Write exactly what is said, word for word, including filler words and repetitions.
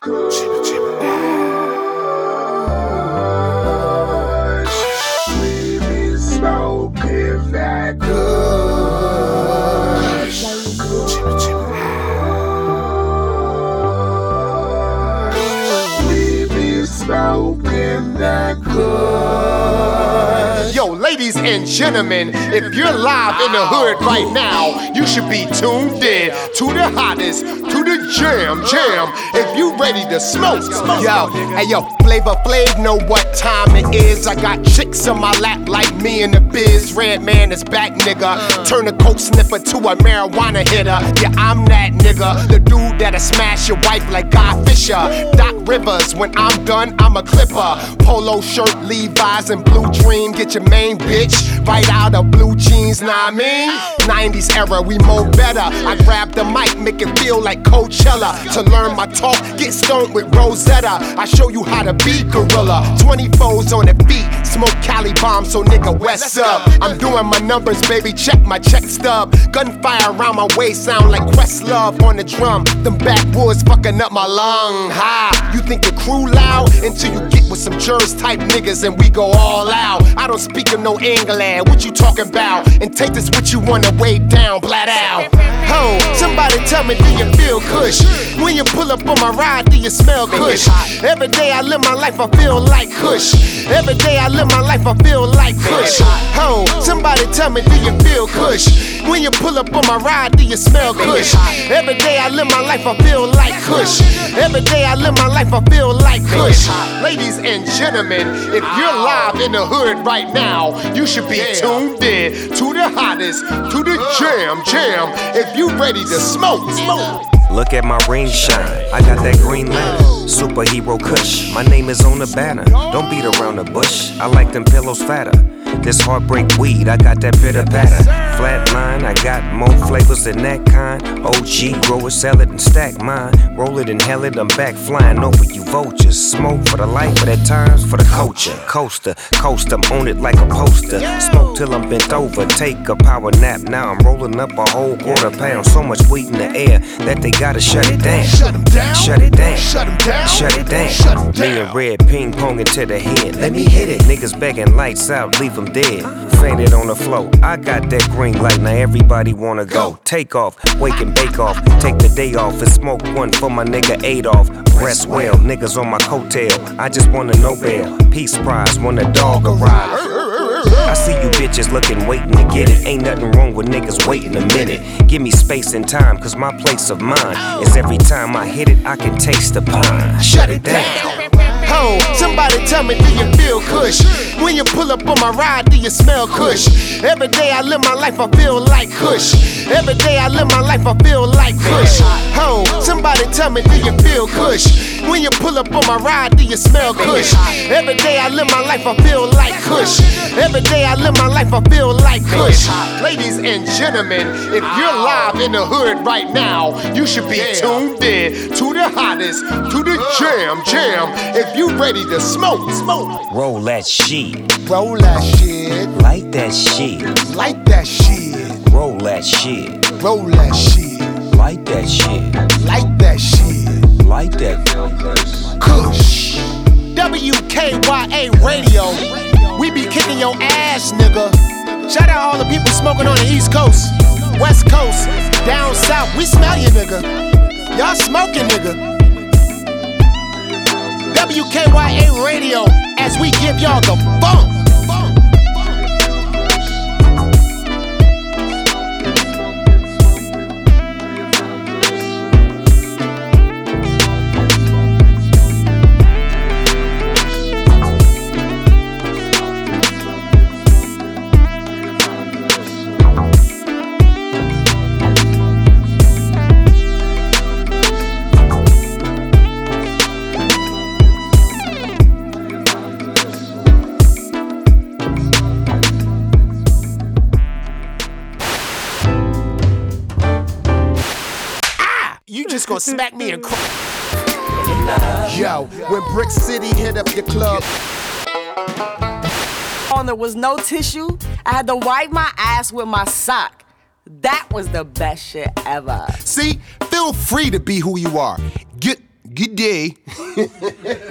We be smoking that good. We be smoking that good. Yo, ladies and gentlemen, if you're live in the hood right now, you should be tuned in to the hottest, to the jam, jam. If you ready to smoke, smoke. Yo, hey yo, Flavor Flav know what time it is. I got chicks on my lap like me in the biz. Redman is back, nigga. Turn a coke sniffer to a marijuana hitter. Yeah, I'm that nigga, the dude that'll smash your wife like Guy Fisher. Doc Rivers, when I'm done, I'm a clipper. Polo shirt, Levi's, and blue dream. Get your main bitch right out of blue jeans, nah I mean. nineties era, we more better. I grab the mic, make it feel like Coachella. To learn my talk, get stoned with Rosetta. I show you how to be gorilla. twenty-fours on the beat, smoke Cali bomb, so nigga west up. I'm doing my numbers, baby, check my check stub. Gunfire around my waist, sound like Questlove on the drum. Them backwoods fucking up my lung. Ha, you think your crew loud until you get with some jurors type niggas and we go all out. I don't speak of no England, what you talking about? And take this what you wanna way down, blat out. Ho, somebody tell me, do you feel kush? When you pull up on my ride, do you smell kush? Every day I live my life, I feel like kush. Every day I live my life, I feel like kush. Ho, somebody tell me, do you feel kush? When you pull up on my ride, do you smell kush? Every day I live my life, I feel like kush. Every day I live my life, I feel like kush. Ladies and gentlemen, if you're live in the hood right now, you should be tuned in to the hottest, to the jam, jam. If you ready to smoke, smoke. Look at my ring shine, I got that green lantern. Superhero Kush, my name is on the banner. Don't beat around the bush, I like them pillows fatter. This heartbreak weed, I got that bitter patter. Flatline, I got more flavors than that kind. O G, grow it, sell it, and stack mine. Roll it and hell it, I'm back flying over you vultures. Smoke for the life, but at times for the culture. Coaster, coast, I'm on it like a poster. Smoke till I'm bent over, take a power nap. Now I'm rolling up a whole quarter pound. So much weed in the air that they gotta shut it down. Shut 'em down. Shut it down. Shut 'em down. Shut it down. Shut 'em down. Me and Red ping ponging to the head. Let me hit it. Niggas begging lights out, leave them dead. Fainted on the floor. I got that green light, now everybody wanna go. Take off, wake and bake off. Take the day off and smoke one for my nigga Adolf. Rest well, niggas on my coattail. I just want a Nobel Peace Prize when a dog arrive. I see you bitches looking, waiting to get it. Ain't nothing wrong with niggas waiting a minute. Give me space and time, cause my place of mine is every time I hit it, I can taste the pine. Shut it down. Ho, somebody tell me, do you feel kush? When you pull up on my ride, do you smell kush? Every day I live my life, I feel like kush. Every day I live my life, I feel like kush. Ho, somebody tell me, do you feel kush? When you pull up on my ride, do you smell kush? Every day I live my life, I feel like kush. Every day I live my life, I feel like kush. Ladies and gentlemen, if you're live in the hood right now, you should be tuned in to the hottest, to the jam, jam. If you ready to smoke, smoke. Roll that shit. Roll that shit. Light that shit. Light that shit. Roll that shit. Roll that shit. Light that shit. Light that shit. Light that. Kush. W K Y A Radio. We be kicking your ass, nigga. Shout out all the people smoking on the East Coast, West Coast, down south. We smell you, nigga. Y'all smoking, nigga. W K Y A Radio, as we give y'all the funk. Just gonna smack me and cry. Yo, when Brick City hit up the club, there was no tissue. I had to wipe my ass with my sock. That was the best shit ever. See, feel free to be who you are. Get Good day.